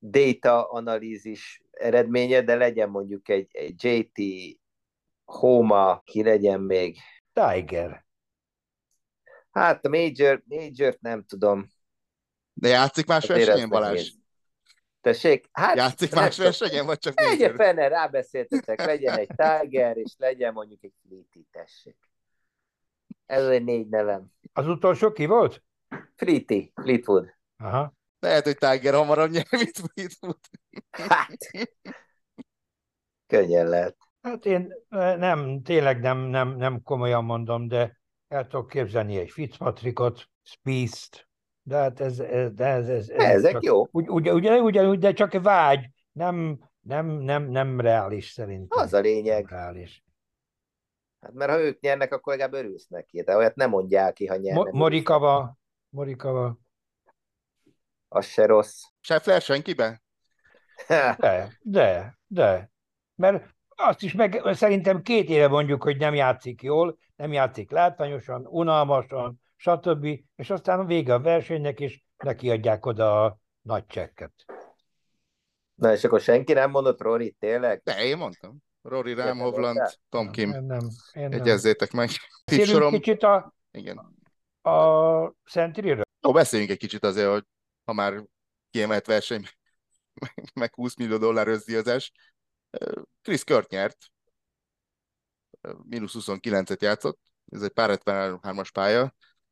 data analízis eredménye, de legyen mondjuk egy JT, Homa, ki legyen még. Tiger. Hát a Major-t nem tudom. De játszik más Azért az versenyen, Balázs? nehéz. Tessék, hát Játszik nem más tudom. versenyen, vagy csak Legyen Major? fene, rábeszéltetek, legyen egy Tiger, és legyen mondjuk egy Fleety, tessék. Ez egy 4 nevem. Az utolsó ki volt? Fleety, Fleetwood. Aha. Lehet, hogy Tiger hamarabb nyer, mint Fleetwood. Hát, könnyen lehet. Hát én nem, tényleg nem komolyan mondom, de el tudok képzelni egy Fitzpatrickot, Spieth-t, de hát ez Ezek csak, jó. ugyanúgy, de csak vágy, nem reális szerintem. Az a lényeg. Nem reális. Hát mert ha ők nyernek, akkor legalább örülsz neki. De olyat nem mondják ki, ha nyernek. Morikawa, Az se rossz. Scheffler senkibe? de. Mert azt is szerintem 2 éve mondjuk, hogy nem játszik jól, nem játszik látványosan, unalmasan, stb. És aztán vége a versenynek, és nekiadják oda a nagy csekket. Na és akkor senki nem mondott Rory, tényleg? De én mondtam. Rory, Ilyet Rám, nem Hovland, mondtál? Tom Kim. Én nem. Egyezzétek meg. Beszélünk Tipsorom. kicsit Igen. a Szentiriről. Ó, beszéljünk egy kicsit azért, hogy ha már kiemelt verseny, meg $20 millió összdíjazás. Chris Kurt nyert, -29-et játszott, ez egy pár 73-as pálya.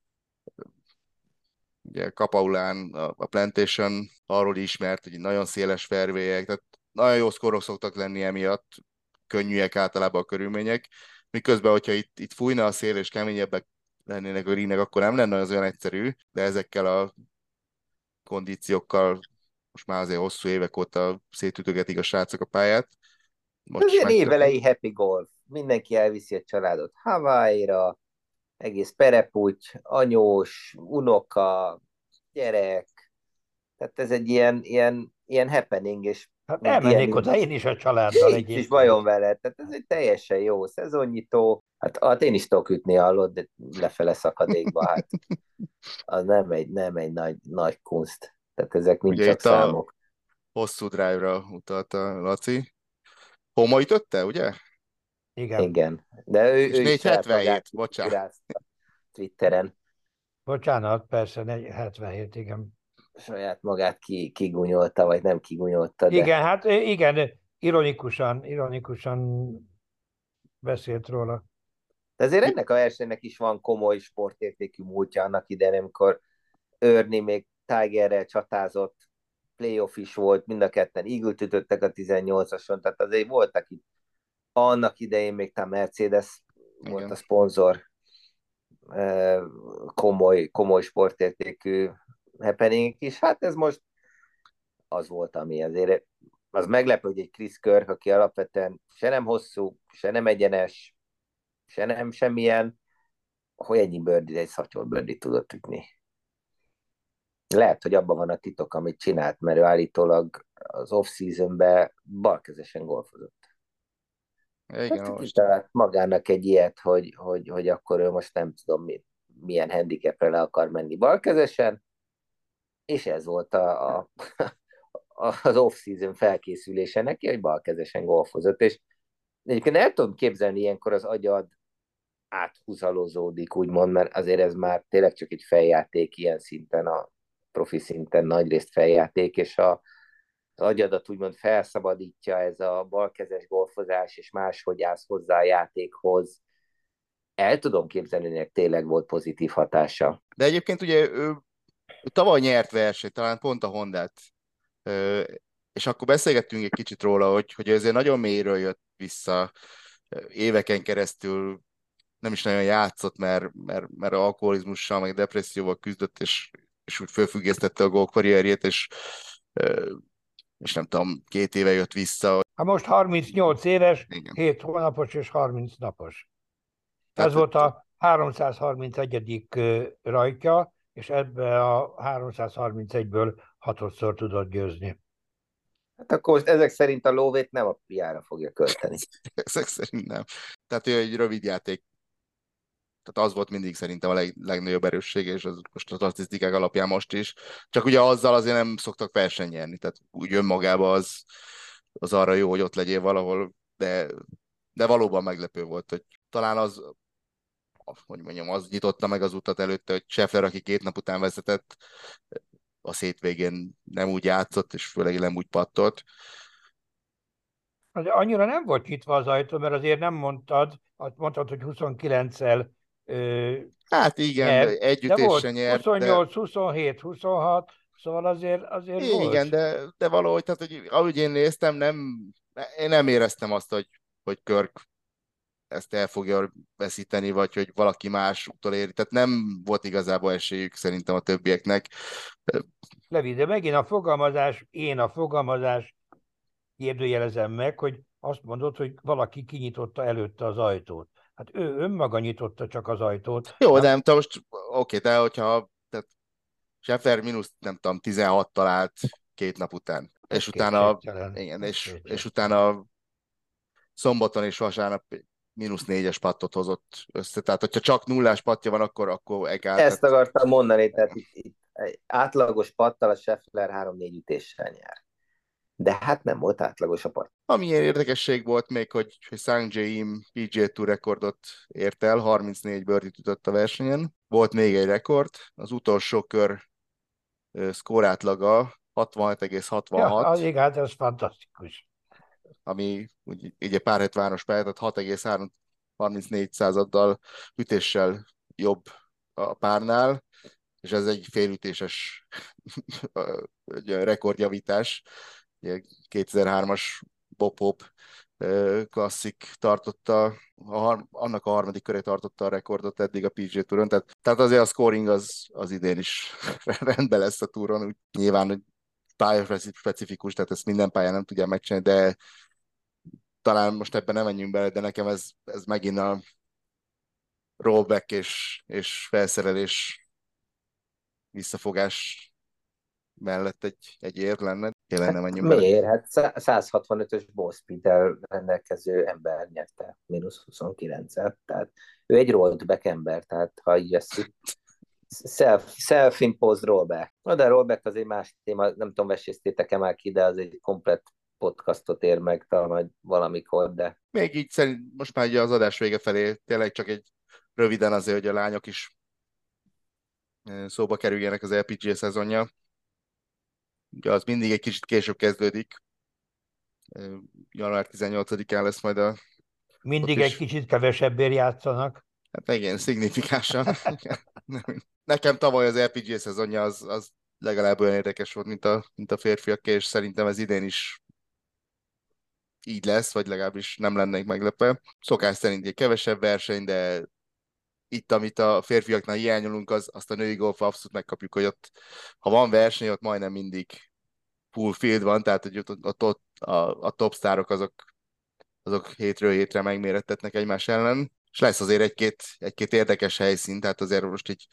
Ugye Kapaulán, a Plantation arról ismert, hogy nagyon széles fairwayek, tehát nagyon jó szkorok szoktak lenni emiatt, könnyűek általában a körülmények, miközben, hogyha itt fújna a szél és keményebbek lennének a greenek, akkor nem lenne az olyan egyszerű, de ezekkel a kondíciókkal most már azért hosszú évek óta szétütögetik a srácok a pályát. Most Ez ilyen évelei happy golf. Mindenki elviszi a családot Hawaii-ra, egész pereputy, anyós, unoka, gyerek. Tehát ez egy ilyen happening, és Hát elmennék ilyen, oda én is a családdal nincs is egyébként. bajom vele. Tehát ez egy teljesen jó szezonnyitó. Hát én is tudok ütni, hallod, de lefele szakadékba, hát az nem egy nagy kunst. Tehát ezek mind ugye csak itt a számok. hosszú drive-ra utalta Laci. Homa ütötte, ugye? Igen. Igen. De És ő is saját 477, magát bocsánat. kirázta Twitteren. Bocsánat, persze, 77, igen. Saját magát kigunyolta, vagy nem kigunyolta, de... Igen, hát igen, ironikusan beszélt róla. De azért ennek a versenynek is van komoly sportértékű múltja annak idején, amikor Ernie még Tigerrel csatázott, playoff is volt, mind a ketten Eagle-t ütöttek a 18-ason, tehát azért voltak itt annak idején még talán Mercedes volt Igen. a szponzor, komoly sportértékű happening is. Hát ez most az volt, ami azért az meglepő, hogy egy Chris Kirk, aki alapvetően se nem hosszú, se nem egyenes, se nem semmilyen, hogy ennyi birdie, egy szatyor birdie tudott ütni. Lehet, hogy abban van a titok, amit csinált, mert ő állítólag az off-seasonben balkezesen golfozott. Igen, Kitalált magának egy ilyet, hogy akkor ő most nem tudom milyen handicapre le akar menni balkezesen, és ez volt az off-season felkészülése neki, hogy balkezesen golfozott, és egyébként el tudom képzelni, ilyenkor az agyad áthúzalozódik, úgymond, mert azért ez már tényleg csak egy feljáték ilyen szinten, a profi szinten nagyrészt feljáték, és az agyadat úgymond felszabadítja ez a balkezes golfozás, és máshogy állsz hozzá a játékhoz. El tudom képzelni, hogy tényleg volt pozitív hatása. de egyébként ugye ő tavaly nyert versenyt, talán pont a Hondát. És akkor beszélgettünk egy kicsit róla, hogy ezért nagyon mélyről jött vissza, éveken keresztül nem is nagyon játszott, mert alkoholizmussal, meg depresszióval küzdött, és úgy fölfüggesztette a golfkarrierjét, és nem tudom, 2 éve jött vissza. Hát most 38 éves, Igen. 7 hónapos és 30 napos. Tehát, Ez volt a 331. rajtja, és ebbe a 331-ből 6-szor tudott győzni. Hát akkor ezek szerint a lóvét nem a piára fogja költeni. ezek szerint nem. Tehát ő egy rövid játék tehát az volt mindig szerintem a legnagyobb erőssége, és az most a statisztikák alapján most is. Csak ugye azzal azért nem szoktak versenyt nyerni, tehát úgy önmagában az arra jó, hogy ott legyél valahol, de valóban meglepő volt, hogy talán az, hogy mondjam, az nyitotta meg az utat előtte, hogy Scheffler, aki 2 nap után vezetett, a hétvégén nem úgy játszott, és főleg nem úgy pattolt. De annyira nem volt nyitva az ajtó, mert azért nem mondtad, hogy 29-el Hát igen, nyert, de együtt se volt nyert, de 28, 27, 26, szóval azért igen, volt. de valahogy, tehát, hogy ahogy én néztem, én nem éreztem azt, hogy Kirk ezt el fogja veszíteni, vagy hogy valaki más utoléri. Tehát nem volt igazából esélyük szerintem a többieknek. Levi, de megint én a fogalmazás kérdőjelezem meg, hogy azt mondod, hogy valaki kinyitotta előtte az ajtót. Hát ő önmaga nyitotta csak az ajtót, Jó, de nem? nem tudom, most oké, de hogyha tehát Schäfer mínusz, nem tudom, 16 talált 2 nap után. És Ez utána, kétségtelen. igen, Ez és kétségtelen. utána szombaton és vasárnap -4-es pattot hozott össze. Tehát, hogyha csak nullás pattja van, akkor egál. Ezt Tehát, akartam mondani, tehát itt egy átlagos pattal a Scheffler 3-4 ütéssel nyer. De hát nem volt átlagos a patt. amilyen érdekesség volt még, hogy Sang Jae-im PGA Tour rekordot ért el, 34 birdie-t ütött a versenyen. Volt még egy rekord, az utolsó kör szkór átlaga Ja, 66,66, igen, hát ez fantasztikus. ami ugye pár hetváros pálya, tehát 6,34 századdal ütéssel jobb a párnál, és ez egy félütéses rekordjavítás. Ugye 2003-as Bob Hope klasszik tartotta, annak a harmadik köré tartotta a rekordot eddig a PGA Touron, tehát azért a scoring az idén is rendben lesz a túron, úgy nyilván hogy pályaspecifikus, tehát ezt minden pályán nem tudja megcsinálni, de talán most ebben nem menjünk bele, de nekem ez megint a rollback és felszerelés visszafogás mellett egy érv lenne. Tényleg nem Hát menjünk bele. miért? Hát 165-ös ball speed-del rendelkező ember nyerte -29-et, tehát ő egy rollback ember, tehát ha így veszik. Self-imposed rollback. Na de rollback az egy más téma, nem tudom, veséztétek-e már ki, de az egy komplet podcastot ér meg talán valamikor, de Még így szerint most már ugye az adás vége felé tényleg csak egy röviden azért, hogy a lányok is szóba kerüljenek az LPGA szezonja. Ugye az mindig egy kicsit később kezdődik. Január 18-án lesz majd ott Mindig egy is. kicsit kevesebbért játszanak. Hát igen, szignifikánsan. Nekem tavaly az LPGA szezonja az legalább olyan érdekes volt, mint a férfiak, és szerintem ez idén is így lesz, vagy legalábbis nem lennék meglepve. Szokás szerint egy kevesebb verseny, de itt, amit a férfiaknál hiányolunk, azt a női golf abszolút megkapjuk, hogy ott, ha van verseny, ott majdnem mindig full field van, tehát hogy ott a top sztárok azok hétről hétre megmérettetnek egymás ellen, és lesz azért egy-két érdekes helyszín, tehát azért most így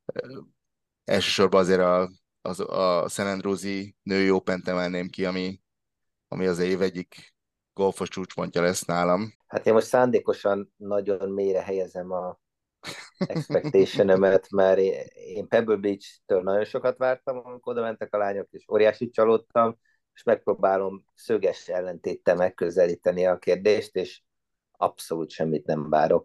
elsősorban azért a San Andrewsi női Open-t emelném ki, ami az év egyik golfos csúcspontja lesz nálam. hát én most szándékosan nagyon mélyre helyezem a expectationömet, mert én Pebble Beach-től nagyon sokat vártam, amikor oda mentek a lányok, és óriási csalódtam, és megpróbálom szöges ellentéttel megközelíteni a kérdést, és abszolút semmit nem várok,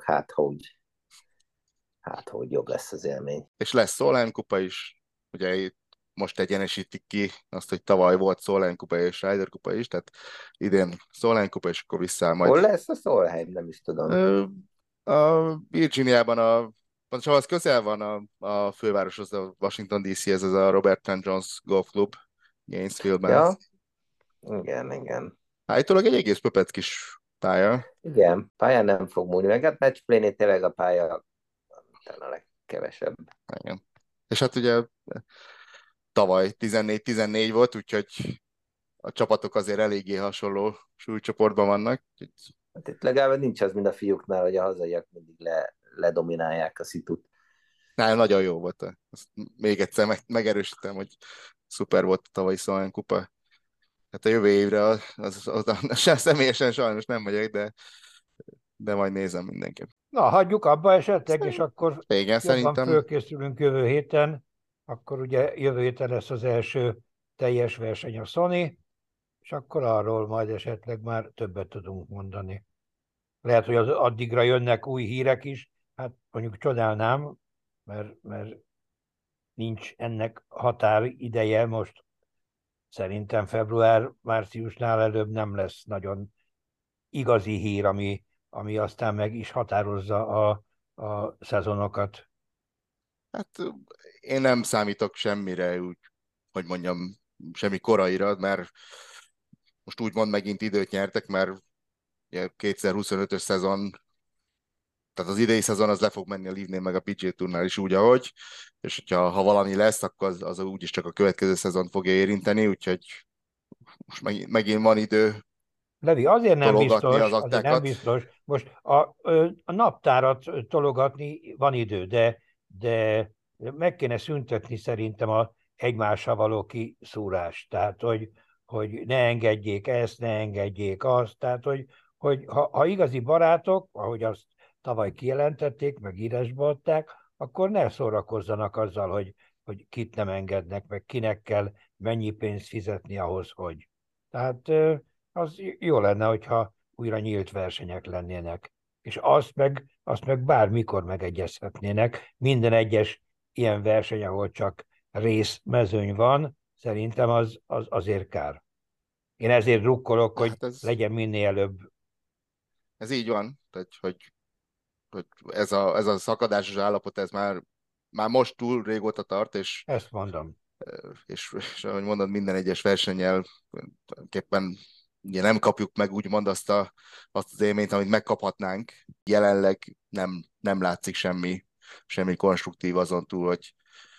hát hogy jobb lesz az élmény. És lesz Solheim kupa is, ugye itt most egyenesítik ki azt, hogy tavaly volt Solheim kupa és Ryder kupa is, tehát idén Solheim kupa, és akkor vissza majd. Hol lesz a Solheim? Nem is tudom. A Virginiában pontosabban az közel van a fővároshoz, a Washington DC-hez, ez a Robert Trent Jones Golf Club Gainesville-ben. Ja, igen, igen. Állítólag egy egész pöpec kis pálya. Igen, pályán nem fog múlni, meg hát matchplay-nél tényleg a pálya talán a legkevesebb. Igen. És hát ugye tavaly 14-14 volt, úgyhogy a csapatok azért eléggé hasonló súlycsoportban vannak. Hát itt legalább nincs az, mint a fiúknál, hogy a hazaiak mindig ledominálják a szitut. Nálam nagyon jó volt. Azt még egyszer megerősítem, hogy szuper volt a tavalyi Solheim kupa. Hát a jövő évre sem személyesen sajnos nem megyek, de de majd nézem mindenképp. Na, hagyjuk abba esetleg, és akkor Igen, jobban szerintem fölkészülünk jövő héten. Akkor ugye jövő héten lesz az első teljes verseny a Sony, és akkor arról majd esetleg már többet tudunk mondani. Lehet, hogy addigra jönnek új hírek is, hát mondjuk csodálnám, mert nincs ennek határideje, most szerintem február-márciusnál előbb nem lesz nagyon igazi hír, ami aztán meg is határozza a szezonokat. hát én nem számítok semmire, úgy, hogy mondjam, semmi koraira, mert most úgymond megint időt nyertek, mert ugye 2025-ös szezon, tehát az idei szezon az le fog menni a Live-nél meg a PGA Tournál is úgy, ahogy, és ha valami lesz, akkor az úgyis csak a következő szezon fogja érinteni, úgyhogy most megint van idő Levi, tologatni az azért nem aktákat. biztos. Most a naptárat tologatni van idő, de meg kéne szüntetni szerintem a egymással való kiszúrást. Tehát, hogy ne engedjék ezt, ne engedjék azt. Tehát, hogy ha igazi barátok, ahogy azt tavaly kijelentették, meg írásba adták, akkor ne szórakozzanak azzal, hogy kit nem engednek, meg kinek kell mennyi pénzt fizetni ahhoz, hogy. Tehát az jó lenne, hogyha újra nyílt versenyek lennének. És azt meg bármikor megegyezhetnének. Minden egyes ilyen verseny, ahol csak részmezőny van, szerintem az azért kár. Én ezért drukkolok, hogy Hát legyen minél előbb. ez így van, tehát, hogy ez a szakadásos állapot, ez már most túl régóta tart, Ezt mondom. és ahogy mondod, minden egyes versennyel tulajdonképpen ugye nem kapjuk meg úgymond azt az élményt, amit megkaphatnánk. Jelenleg nem látszik semmi konstruktív azon túl, hogy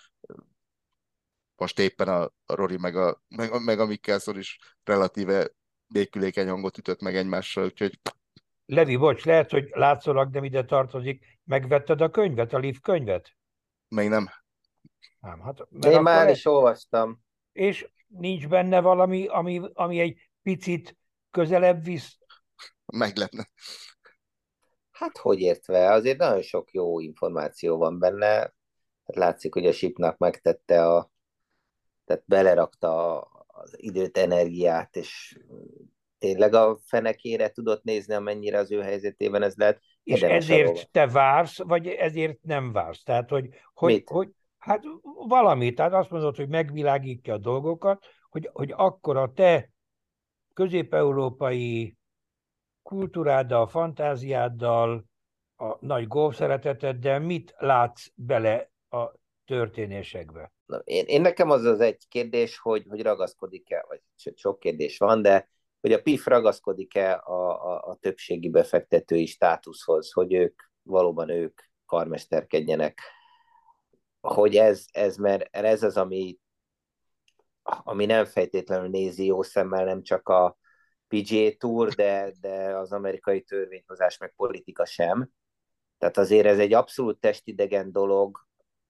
most éppen a Rory meg a Mickelson is relatíve békülékeny hangot ütött meg egymással, úgyhogy Levi, bocs, lehet, hogy látszólag nem ide tartozik. Megvetted a könyvet, a Liv könyvet? még nem Nem, hát, mert Én akkor már is olvastam. és nincs benne valami, ami egy picit közelebb visz. meglepne. Hát hogy értve, azért nagyon sok jó információ van benne. Látszik, hogy a Shipnak tehát belerakta az időt, energiát, és tényleg a fenekére tudott nézni, amennyire az ő helyzetében ez lehet. És Érdemes ezért elolvasni. te vársz, vagy ezért nem vársz? Tehát, Mit? hát valami, tehát azt mondod, hogy megvilágítja a dolgokat, hogy akkor a te közép-európai kultúráddal, fantáziáddal, a nagy golf szereteteddel mit látsz bele a történésekbe? Na, én nekem az egy kérdés, hogy ragaszkodik-e, vagy sok kérdés van, de hogy a PIF ragaszkodik-e a többségi befektetői státuszhoz, hogy valóban ők karmesterkedjenek. Hogy mert ez az, ami nem feltétlenül nézi jó szemmel nem csak a PGA Tour, de az amerikai törvényhozás meg politika sem. Tehát azért ez egy abszolút testidegen dolog,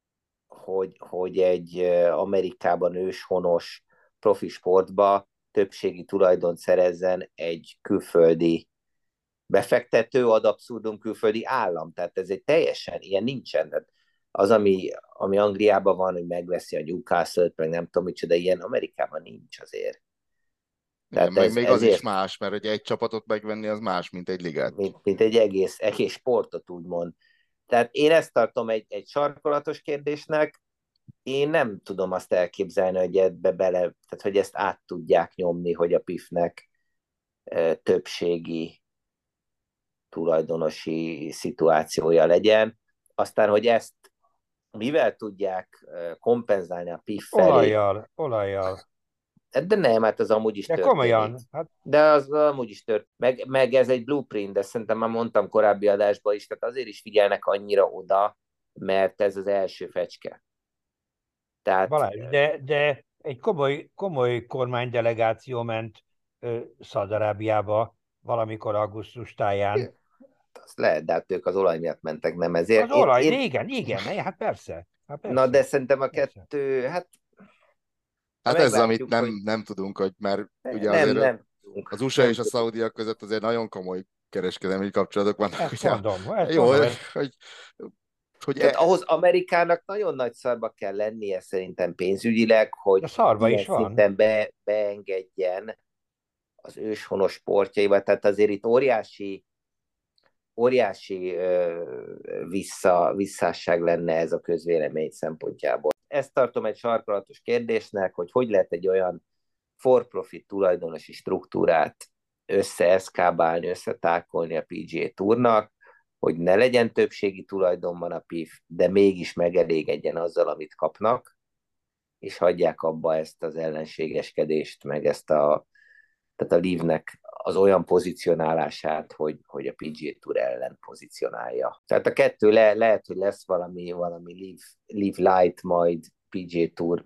hogy egy Amerikában őshonos profi sportba többségi tulajdont szerezzen egy külföldi befektető, ad abszurdum külföldi állam. Tehát ez egy teljesen ilyen nincsen. Az, ami Angliában van, hogy megveszi a Newcastle-t, meg nem tudom micsoda, ilyen Amerikában nincs azért. Igen, Tehát meg ez még az is ezért, más, mert hogy egy csapatot megvenni, az más, mint egy ligát. mint egy egész sportot úgymond. Tehát én ezt tartom egy sarkolatos kérdésnek, én nem tudom azt elképzelni, hogy ebbe tehát hogy ezt át tudják nyomni, hogy a PIF-nek többségi tulajdonosi szituációja legyen. Aztán, hogy ezt mivel tudják kompenzálni a PIF felé, Olajjal. de nem, hát az amúgy is De történik. komolyan, hát De az amúgy is történik. Meg ez egy blueprint, de szerintem már mondtam korábbi adásban is, tehát azért is figyelnek annyira oda, mert ez az első fecske. Tehát Balázs, de egy komoly kormánydelegáció ment Szaúd-Arábiába valamikor augusztus táján. az lehet, de hát ők az olaj miatt mentek, nem ezért. Az olaj, de igen, hát persze. Hát Na, de persze. szerintem a Persze. kettő, hát Hát ez, amit meglátjuk, nem, hogy nem tudunk, hogy mert ugye nem, azért nem tudunk. az USA Nem és a tudunk. szaudiak között azért nagyon komoly kereskedelmi kapcsolatok vannak. Ezt Ugye? mondom, ezt Jó, mondom, hogy Tehát ahhoz Amerikának nagyon nagy szarba kell lennie szerintem pénzügyileg, de hogy szarva ilyen is van. szinten beengedjen az őshonos sportjaiba. Tehát azért itt óriási visszásság lenne ez a közvélemény szempontjából. Ezt tartom egy sarkalatos kérdésnek, hogy lehet egy olyan for-profit tulajdonosi struktúrát összeeszkábálni, összetákolni a PGA Tournak, hogy ne legyen többségi tulajdonban a PIF, de mégis megelégedjen azzal, amit kapnak, és hagyják abba ezt az ellenségeskedést, meg tehát a Live-nek az olyan pozícionálását, hogy a PGA Tour ellen pozícionálja. Tehát a kettő lehet, hogy lesz valami Live Light, majd PGA Tour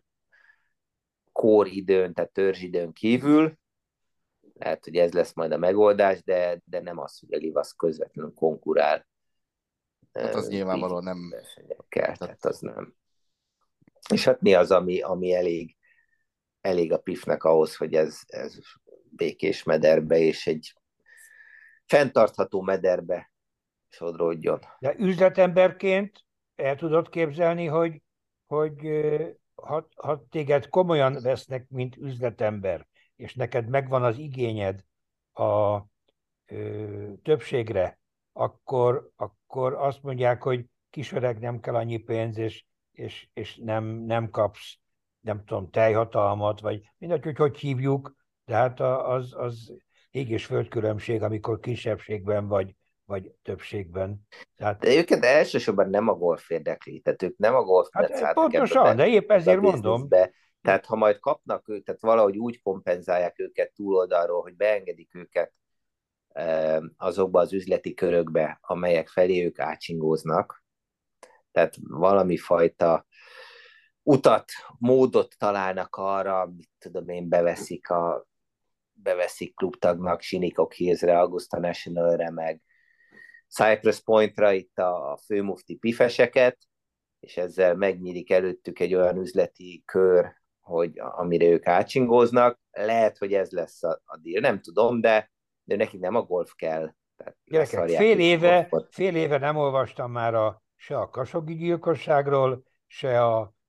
core időn, tehát törzsidőn kívül, lehet, hogy ez lesz majd a megoldás, de nem az, hogy a Live az közvetlenül konkurál hát az nyilvánvalóan nem. versenyekkel, tehát az nem. És hát mi az, ami elég a PIF-nek ahhoz, hogy ez békés mederbe és egy fenntartható mederbe sodródjon. De üzletemberként el tudod képzelni, hogy ha téged komolyan vesznek, mint üzletember, és neked megvan az igényed a többségre, akkor azt mondják, hogy kisöreg, nem kell annyi pénz, és nem kapsz, nem tudom, teljhatalmat, vagy mindegy, hogy hívjuk, de hát az ég és föld különbség, amikor kisebbségben vagy többségben. Tehát, De őket elsősorban nem a golf érdekli, tehát ők nem a golf hát pontosan, de épp ezért mondom. Tehát ha majd kapnak őket, tehát valahogy úgy kompenzálják őket túloldalról, hogy beengedik őket azokba az üzleti körökbe, amelyek felé ők átsingóznak, tehát valami fajta utat, módot találnak arra, mit tudom én, beveszik klubtagnak Shinnecock Hillsre, Augusta Nationalre, meg Cypress Pointra itt a főmufti pifeseket, és ezzel megnyílik előttük egy olyan üzleti kör, hogy amire ők átsingóznak. Lehet, hogy ez lesz a deal, nem tudom, de nekik nem a golf kell. Gyerekek, fél éve nem olvastam már se a Khashoggi gyilkosságról, se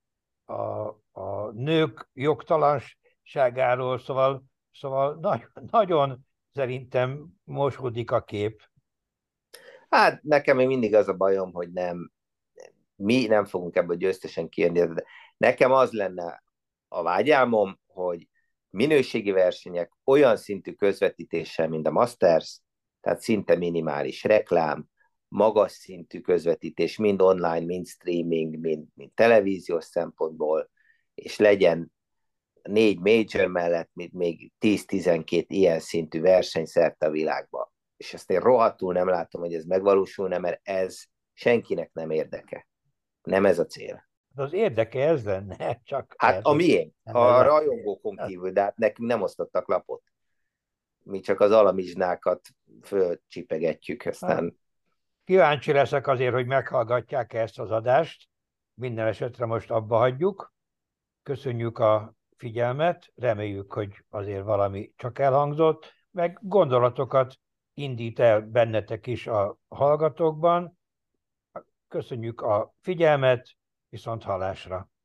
a nők jogtalanságáról, szóval nagyon szerintem mosódik a kép. Hát nekem még mindig az a bajom, hogy mi nem fogunk ebből győztesen kijönni, de nekem az lenne a vágyálmom, hogy minőségi versenyek olyan szintű közvetítéssel, mint a Masters, tehát szinte minimális reklám, magas szintű közvetítés, mind online, mind streaming, mind televíziós szempontból, és legyen 4 major mellett még 10-12 ilyen szintű verseny szerte a világban. És ezt én rohadtul nem látom, hogy ez megvalósulna, mert ez senkinek nem érdeke. Nem ez a cél. Az érdeke ez lenne, csak... Hát a miénk, a rajongókon kívül, de hát nekünk nem osztottak lapot. Mi csak az alamizsnákat fölcsipegetjük, aztán... Kíváncsi leszek azért, hogy meghallgatják ezt az adást. Minden esetre most abba hagyjuk. Köszönjük a figyelmet, reméljük, hogy azért valami csak elhangzott, meg gondolatokat indít el bennetek is a hallgatókban. Köszönjük a figyelmet, viszont hallásra!